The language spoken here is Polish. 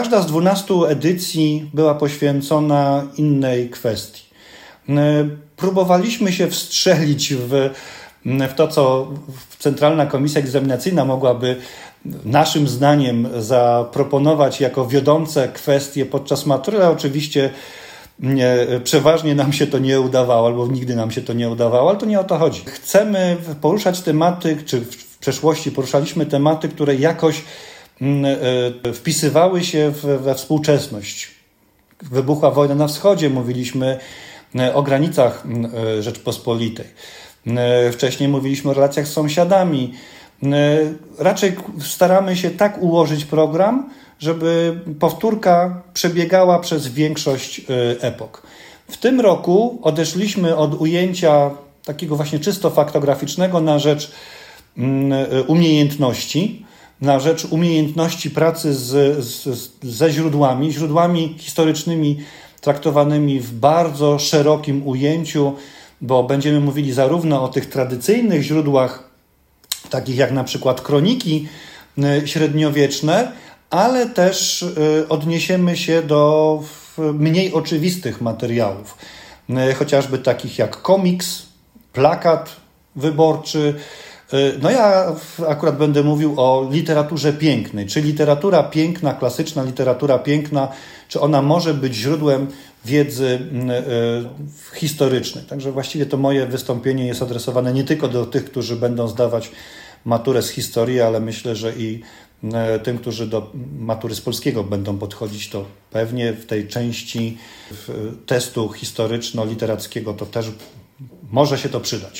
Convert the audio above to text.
Każda z 12 edycji była poświęcona innej kwestii. Próbowaliśmy się wstrzelić w to, co Centralna Komisja Egzaminacyjna mogłaby naszym zdaniem zaproponować jako wiodące kwestie podczas matury, ale oczywiście przeważnie nam się to nie udawało, albo nigdy nam się to nie udawało, ale to nie o to chodzi. Chcemy poruszać tematy, czy w przeszłości poruszaliśmy tematy, które jakoś wpisywały się we współczesność. Wybuchła wojna na wschodzie, mówiliśmy o granicach Rzeczpospolitej. Wcześniej mówiliśmy o relacjach z sąsiadami. Raczej staramy się tak ułożyć program, żeby powtórka przebiegała przez większość epok. W tym roku odeszliśmy od ujęcia takiego właśnie czysto faktograficznego na rzecz umiejętności, na rzecz umiejętności pracy ze źródłami historycznymi traktowanymi w bardzo szerokim ujęciu, bo będziemy mówili zarówno o tych tradycyjnych źródłach, takich jak na przykład kroniki średniowieczne, ale też odniesiemy się do mniej oczywistych materiałów, chociażby takich jak komiks, plakat wyborczy. No ja akurat będę mówił o literaturze pięknej, czy literatura piękna, klasyczna literatura piękna, czy ona może być źródłem wiedzy historycznej. Także właściwie to moje wystąpienie jest adresowane nie tylko do tych, którzy będą zdawać maturę z historii, ale myślę, że i tym, którzy do matury z polskiego będą podchodzić, to pewnie w tej części testu historyczno-literackiego to też może się to przydać.